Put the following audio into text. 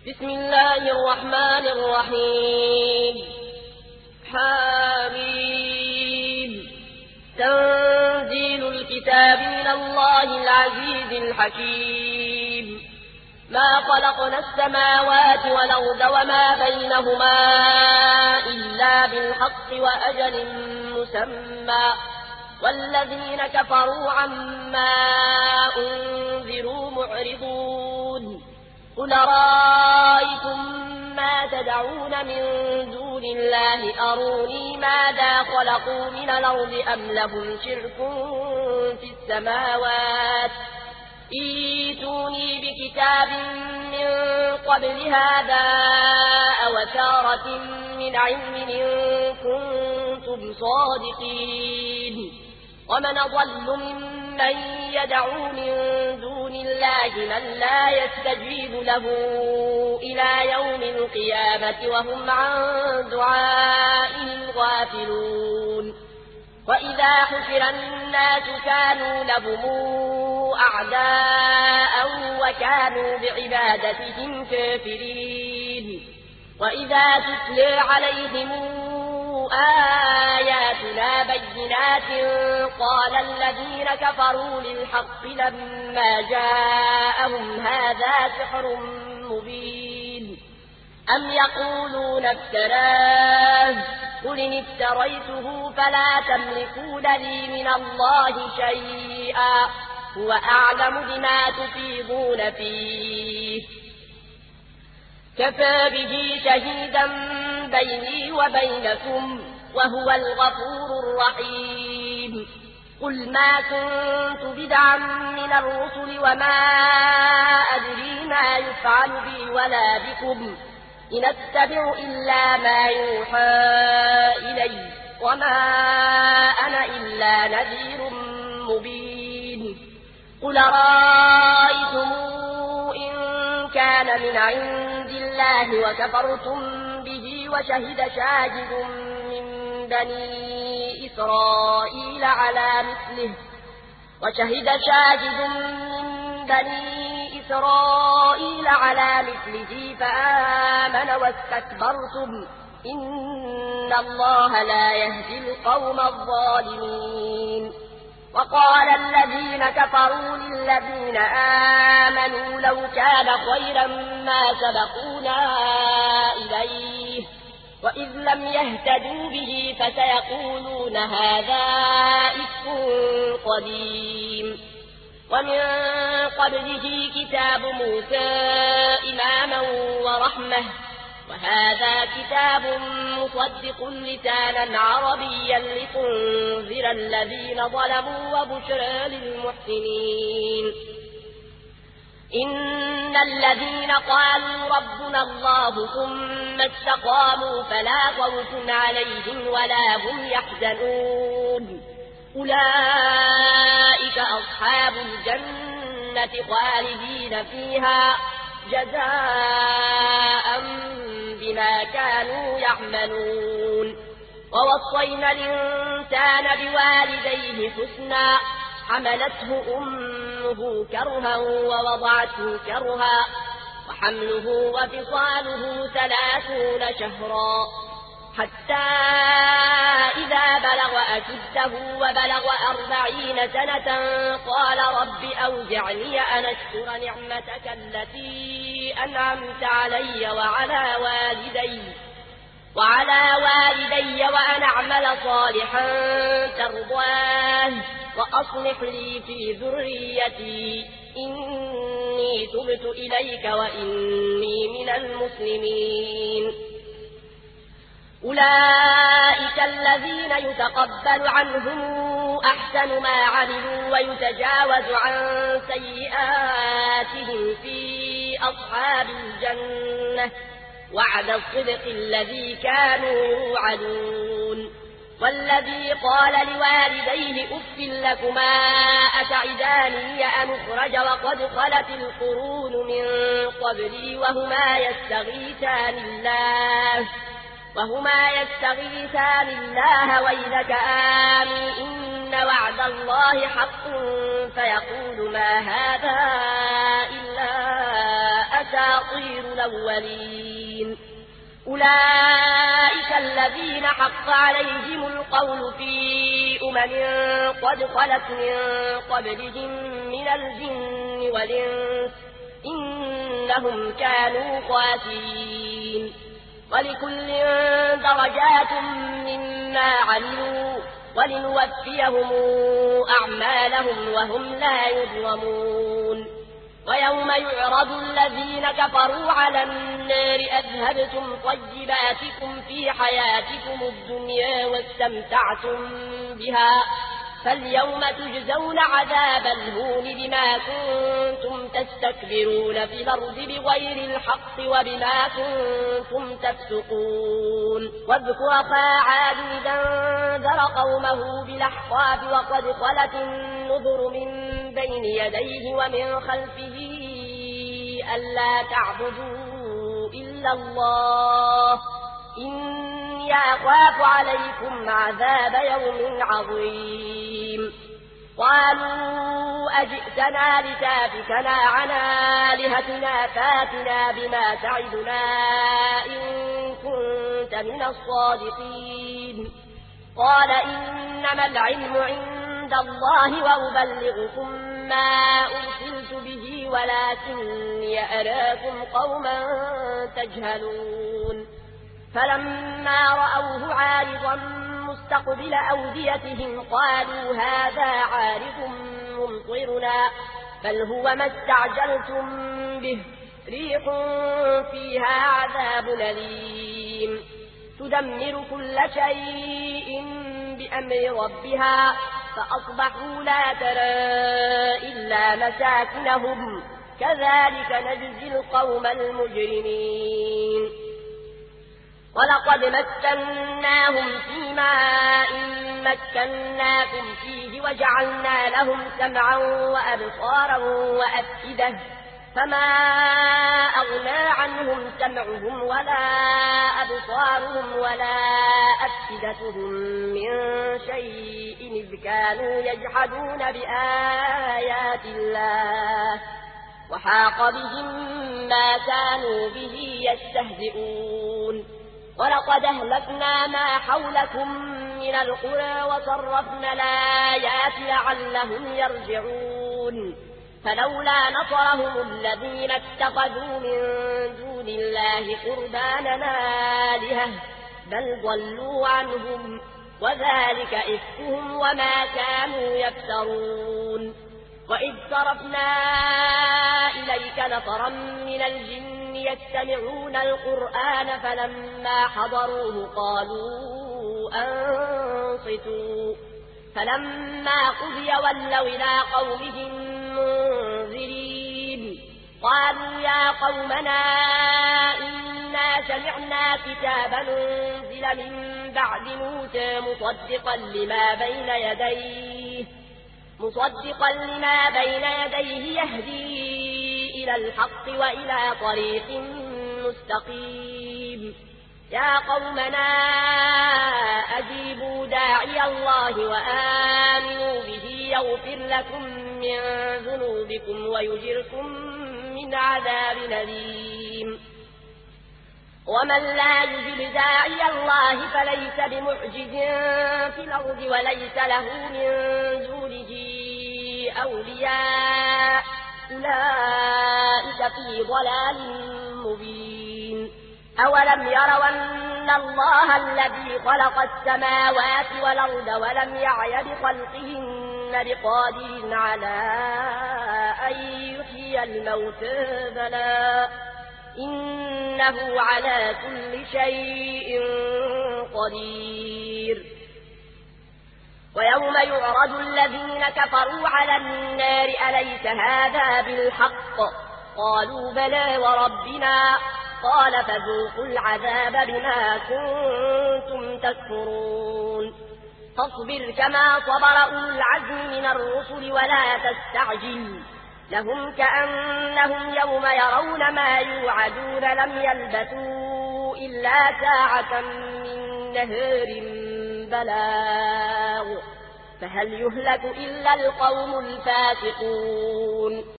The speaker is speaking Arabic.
بسم الله الرحمن الرحيم. حميم. تنزيل الكتاب من الله العزيز الحكيم. ما خلقنا السماوات والأرض وما بينهما إلا بالحق وأجل مسمى، والذين كفروا عما أنذروا معرضون. قل رأيتم ما تدعون من دون الله أروني ماذا خلقوا من الأرض أم لهم شرك في السماوات، إيتوني بكتاب من قبل هذا أوثارة من علم إن كنتم صادقين. ومن أضل ممن يدعو من دون الله من لا يستجيب له إلى يوم القيامة وهم عن دعائهم غافلون. وإذا حشر الناس كانوا لهم أعداء وكانوا بعبادتهم كافرين. وإذا تتلى عليهم آياتنا بينات قال الذين كفروا للحق لما جاءهم هذا سحر مبين. أم يقولون افتراه، قل إن افتريته فلا تملكون لي من الله شيئا، هو أعلم بما تفيضون فيه، كفى به شهيدا بيني وبينكم وهو الغفور الرحيم. قل ما كنت بدعا من الرسل وما أدري ما يفعل بي ولا بكم، إن أتبع إلا ما يوحى إلي وما أنا إلا نذير مبين. قل رأيتم إن كان من عند الله وكفرتم به وشهد شاهد من بني إسرائيل على مثله فآمن واستكبرتم إن الله لا يهدي القوم الظالمين. وقال الذين كفروا للذين آمنوا لو كان خيرا ما سبقونا إليه، وإذ لم يهتدوا به فسيقولون هذا إفك قديم. ومن قبله كتاب موسى إماما ورحمة، وهذا كتاب مصدق لسانا عربيا لتنذر الذين ظلموا وبشرى للمحسنين. إن الذين قالوا ربنا الله ثم استقاموا فلا خوف عليهم ولا هم يحزنون، أولئك أصحاب الجنة خالدين فيها جزاء بما كانوا يعملون. ووصينا الإنسان بوالديه حسنا، حملته أمه كرها ووضعته كرها، وحمله وفصاله 30 شهرا، حتى إذا بلغ أشده وبلغ 40 سنة قال رب أوزعني أن أشكر نعمتك التي أنعمت علي وعلى والدي وأن أعمل صالحا ترضاه وأصلح لي في ذريتي إني تبت إليك وإني من المسلمين. أولئك الذين يتقبل عنهم أحسن ما عملوا ويتجاوز عن سيئاتهم في أصحاب الجنة، وعد الصدق الذي كانوا يوعدون. والذي قال لوالديه أف لكما أتعداني أن أخرج وقد خلت القرون من قبلي وهما يستغيثان الله ويلك آمن إن وعد الله حق، فيقول ما هذا إلا أساطير أساطير الأولين أولئك الذين حق عليهم القول في قد خلت من قبلهم من الجن والإنس إنهم كانوا خاسرين ولكل درجات مما عملوا ولنوفيهم أعمالهم وهم لا يظلمون ويوم يعرض الذين كفروا على النار أذهبتم طيباتكم في حياتكم الدنيا واستمتعتم بها فاليوم تجزون عذاب الهون بما كنتم تستكبرون في الأرض بغير الحق وبما كنتم تفسقون واذكر أخا عاد إذ أنذر قومه بالأحقاف وقد خلت النذر من بين يديه ومن خلفه ألا تعبدوا إلا الله إني أخاف عليكم عذاب يوم عظيم قالوا أجئتنا لتافكنا عن آلهتنا فاتنا بما تعدنا إن كنت من الصادقين قال إنما العلم عند الله وأبلغكم ما أرسلت به ولكني أراكم قوما تجهلون فلما رأوه عارضا مستقبل أوديتهم قالوا هذا عارض ممطرنا بل هو ما استعجلتم به ريح فيها عذاب أليم تدمر كل شيء بأمر ربها فأصبحوا لا ترى إلا مساكنهم كذلك نجزي القوم المجرمين ولقد مكناهم في ماء مكناكم فيه وجعلنا لهم سمعا وأبصارا وأفئدة فما أغنى عنهم سمعهم ولا أبصارهم ولا أفئدتهم من شيء إذ كانوا يجحدون بآيات الله وحاق بهم ما كانوا به يستهزئون ولقد أهلكنا ما حولكم من القرى وصرفنا الآيات لعلهم يرجعون فلولا نصرهم الذين اتخذوا من دون الله قربانا آلهة بل ضلوا عنهم وذلك إفكهم وما كانوا يفترون وإذ صرفنا إليك نفرا من الجن يستمعون القرآن فلما حضروه قالوا أنصتوا فلما قضي ولوا إلى قومهم منذرين قالوا يا قومنا إنا سمعنا كتابا أنزل من بعد موسى مصدقا لما بين يديه يهدي إلى الحق وإلى طريق مستقيم يا قومنا أجيبوا داعي الله وآمنوا به يغفر لكم من ذنوبكم ويجركم من عذاب أليم ومن لا يجب داعي الله فليس بمعجز في الأرض وليس له من دونه أولياء أولئك في ضلال مبين أولم يروا أن الله الذي خلق السماوات والأرض ولم يعي بخلقهن بقادر على أن يحيي الموتى بلى إنه على كل شيء قدير ويوم يعرض الذين كفروا على النار أليس هذا بالحق قالوا بلى وربنا قال فذوقوا العذاب بما كنتم تكفرون فاصبر كما صبر أولو العزم من الرسل ولا تستعجل لهم كأنهم يوم يرون ما يوعدون لم يلبثوا إلا ساعة من نهار بلاغ فهل يهلك إلا القوم الفاسقون